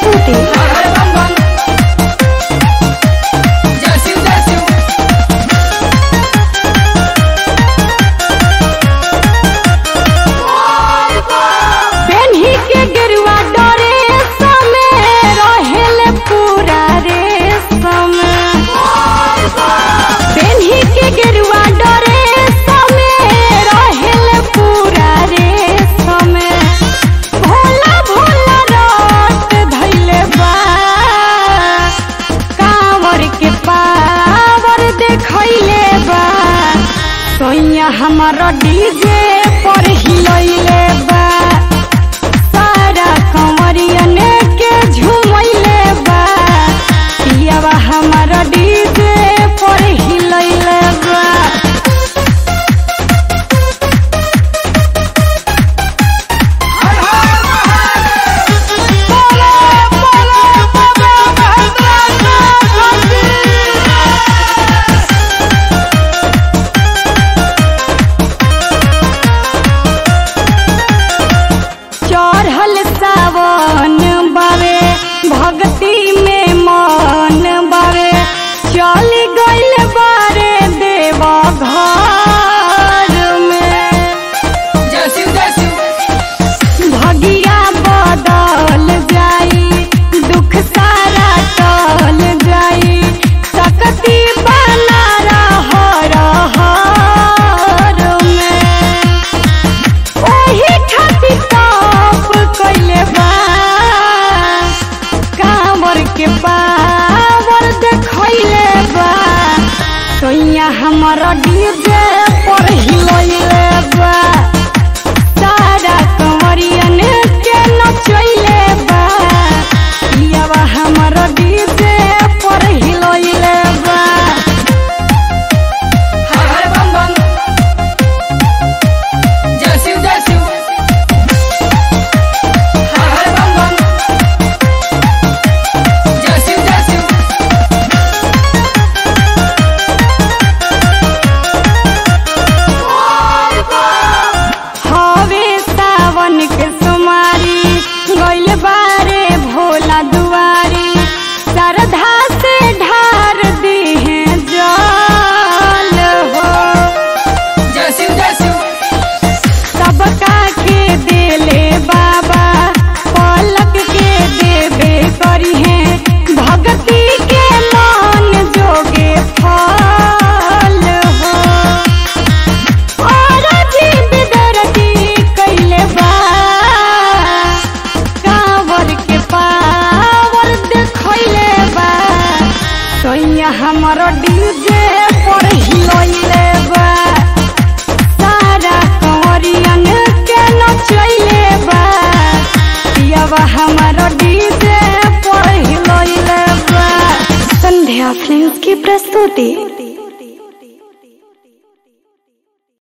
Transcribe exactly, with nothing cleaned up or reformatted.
प्रस्तुति। बेन्ही के गिरुआ डरे समय रहेले पूरा रे समय। बेन्ही के गिरुआ डरे समय रहेले पूरा रे समय। भोला भोला रात धैले बा कांवर के पावर देखैले बा। सोइया हमारा डीजे पर हिलैले बा। सारा कंवरियन के झूमैले बा। पियावा हमारा डीजे पर हिलैले बा। चढ़ल सावन बावे भक्ति में मन बावे। चल गइल बारे देव घर में। भगिया बदल जाई दुख सारा टल जाई। सकती बना रहर हर में। ओही खातिर ताप कइले बा कांवर के पावर देखैले बा। सोइया हमारा डीजे पर हिलैले बा। सारा कंवरियन के नचैले बा। पियावा हमारा डीजे पर हिलैले बा। हवे सावन के सुमारी गइल बारे भोला दुआरी। श्रद्धा से ढार दिहे जल हो। सबका के देले बाबा पलक के देबे करी है। भक्ति के मान जोगे फल हो। और जीव दर्दी कइले बा कांवर के पावर देखैले बा। सोइया हमारा डीजे पर हिलैले बा। सारा कंवरियन के नचैले बा। पियावा हमारा डीजे पर हिलैले बा। संध्या फिल्म्स की प्रस्तुति।